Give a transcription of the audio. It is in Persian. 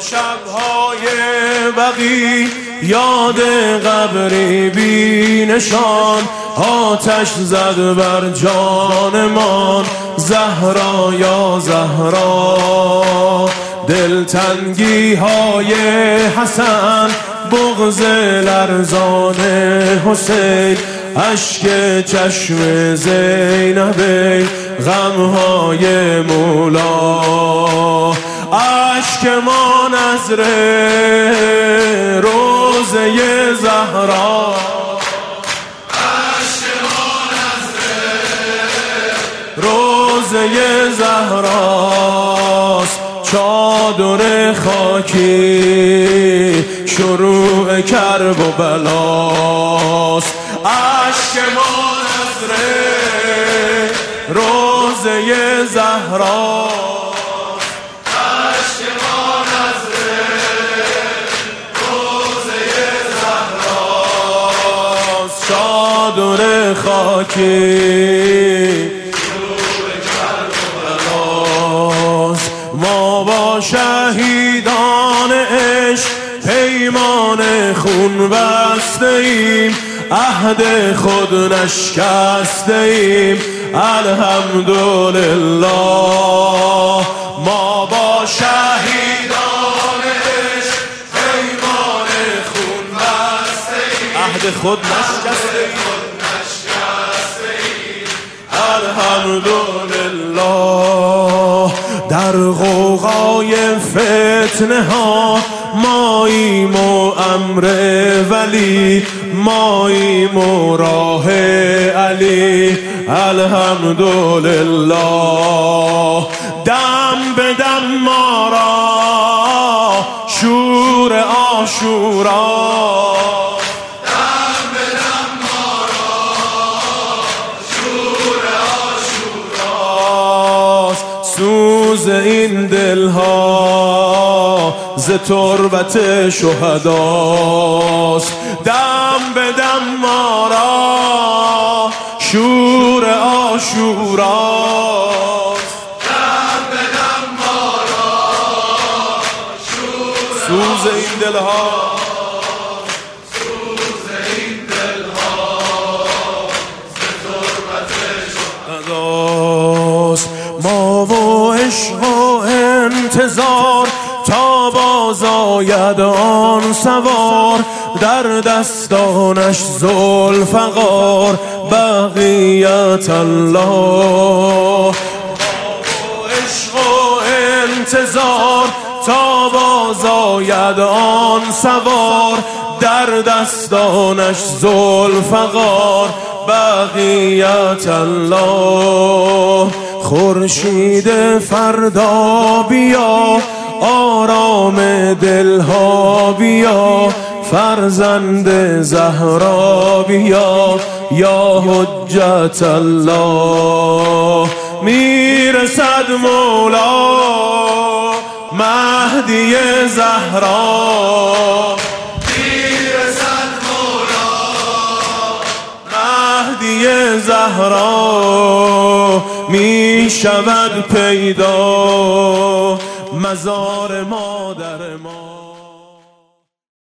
شب‌های بقی یاد قبری بی نشان آتش زد بر جانمان. زهرا یا زهرا دلتنگی های حسن، بغض لرزان حسین، اشک چشم زینبی، غمهای مولا. اشک ما نظره روزه زهرا، اشک ما نظره روزه زهراست. چادر خاکی شروع کرب و بلاست. اشک ما نظره روزه زهرا، اشک ما نظره روزه زهراست. چادر خاکی ما با شهیدان عشق پیمان خون بسته ایم، عهد خود نشکسته ایم الحمدلله. ما با شهیدان عشق پیمان خون بسته ایم، عهد خود نشکسته ایم الحمدلله. در غوغای فتنه ها ماییم و امر ولی، ماییم و راه علی الحمدلله. دم به دم ما را شور عاشورا، سوز این دلها ز تربت شهداست. دم به دم ما را شور عاشوراست، دم به دم ما را سوز این دلها، سوز این دلها ز تربت شهداست. ما و عشق و انتظار تا باز آید آن سوار، در دستانش ذوالفقار بقیت الله. ما و عشق و انتظار تا باز آید آن سوار، در دستانش ذوالفقار بقیت الله. خورشید فردا بیا، آرام دلها بیا، فرزند زهرا بیا یا حجت الله. میرسد مولا مهدی زهرا، میرسد مولا مهدی زهرا. می شود پیدا مزار مادر ما.